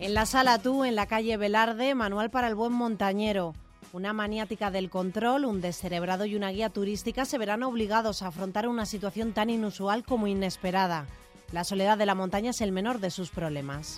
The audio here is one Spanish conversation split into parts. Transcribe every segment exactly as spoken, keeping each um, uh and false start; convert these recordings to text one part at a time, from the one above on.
En la Sala Tú, en la calle Velarde, manual para el buen montañero. Una maniática del control, un descerebrado y una guía turística se verán obligados a afrontar una situación tan inusual como inesperada. La soledad de la montaña es el menor de sus problemas.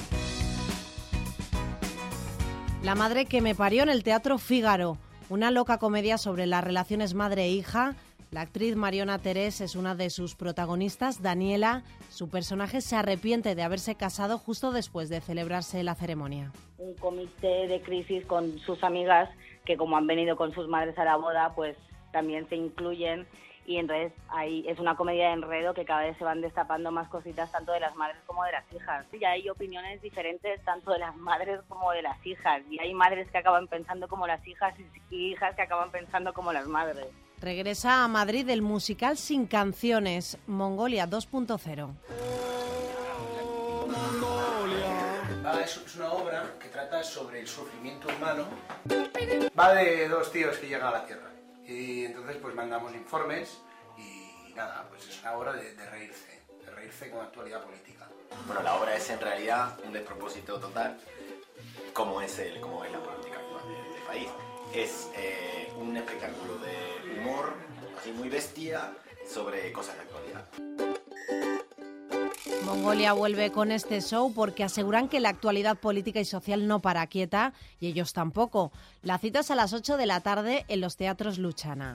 La madre que me parió en el Teatro Fígaro. Una loca comedia sobre las relaciones madre e hija. La actriz Mariona Terés es una de sus protagonistas, Daniela. Su personaje se arrepiente de haberse casado justo después de celebrarse la ceremonia. Un comité de crisis con sus amigas que, como han venido con sus madres a la boda, pues también se incluyen, y entonces ahí es una comedia de enredo que cada vez se van destapando más cositas tanto de las madres como de las hijas. Y hay opiniones diferentes tanto de las madres como de las hijas, y hay madres que acaban pensando como las hijas y hijas que acaban pensando como las madres. Regresa a Madrid el musical Sin Canciones, Mongolia dos punto cero. Va, es, es una obra que trata sobre el sufrimiento humano. Va de dos tíos que llegan a la Tierra y entonces pues mandamos informes y nada, pues es una obra de, de reírse, de reírse con actualidad política. Bueno, la obra es en realidad un despropósito total, como es, el, como es la política actual del, del país. Es eh, un espectáculo de humor, así muy bestia, sobre cosas de actualidad. Mongolia vuelve con este show porque aseguran que la actualidad política y social no para quieta, y ellos tampoco. La cita es a las ocho de la tarde en los teatros Luchana.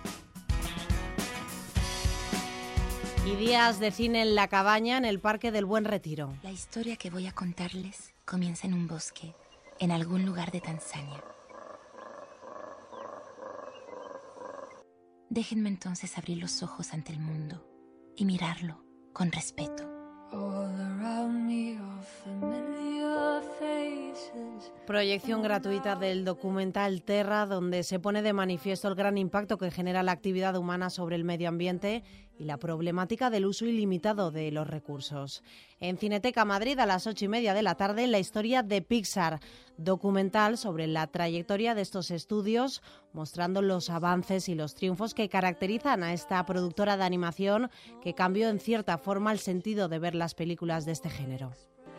Y días de cine en La Cabaña, en el Parque del Buen Retiro. La historia que voy a contarles comienza en un bosque, en algún lugar de Tanzania. Déjenme entonces abrir los ojos ante el mundo y mirarlo con respeto. Proyección gratuita del documental Terra, donde se pone de manifiesto el gran impacto que genera la actividad humana sobre el medio ambiente y la problemática del uso ilimitado de los recursos. En Cineteca Madrid, a las ocho y media de la tarde, la historia de Pixar, documental sobre la trayectoria de estos estudios, mostrando los avances y los triunfos que caracterizan a esta productora de animación que cambió en cierta forma el sentido de ver las películas de este género.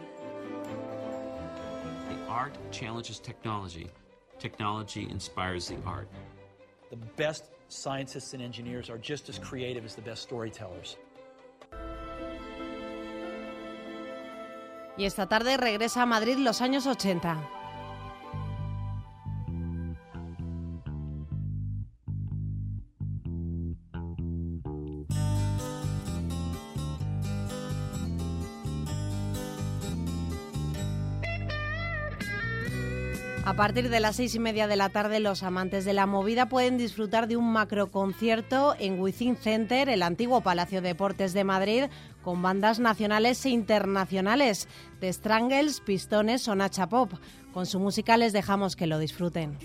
The art challenges technology. Technology inspires the art. The best scientists and engineers are just as creative as the best storytellers. Y esta tarde regresa a Madrid los años ochenta. A partir de las seis y media de la tarde, los amantes de la movida pueden disfrutar de un macroconcierto en Within Center, el antiguo Palacio de Deportes de Madrid, con bandas nacionales e internacionales, The Strangles, Pistones o Nacha Pop. Con su música les dejamos que lo disfruten.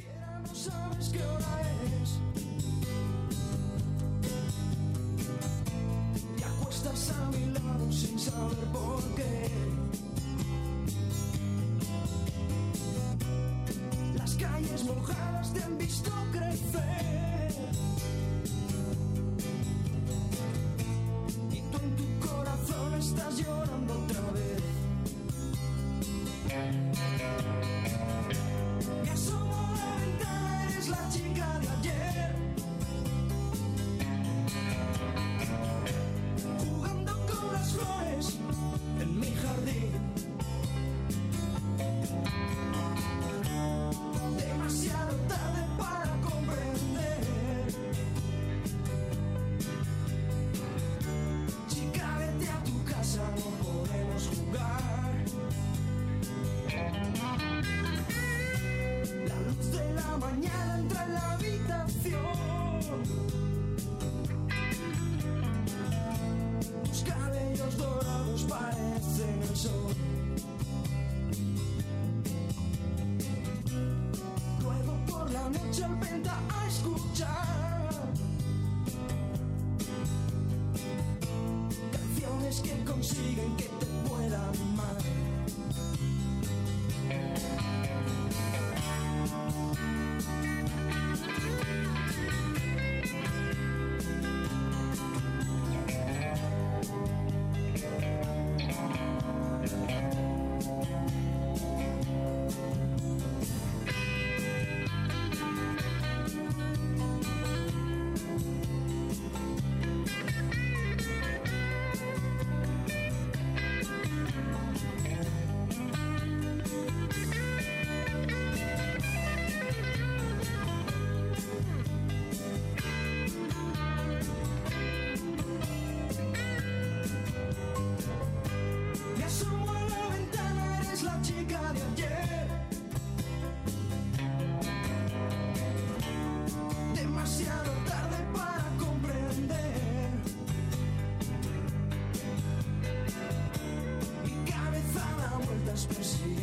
Calles mojadas te han visto crecer y tú en tu corazón estás llorando otra vez. Me asomo a la ventana, eres la chica de ayer, jugando con las flores en mi jardín. Demasiado tarde para comprender. Chica, vete a tu casa, no podemos jugar. La luz de la mañana entra en la habitación. Tus cabellos dorados parecen el sol. La noche al venta a escuchar canciones que consiguen que te puedan amar. puedes perseguir.